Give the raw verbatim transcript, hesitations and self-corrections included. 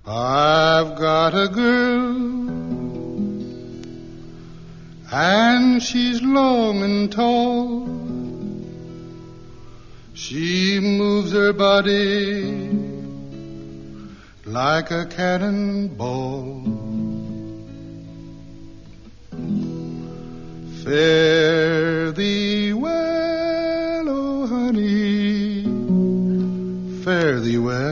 I've got a girl, and she's long and tall. She moves her body like a cannonball. Fare thee well, oh honey, fare thee well.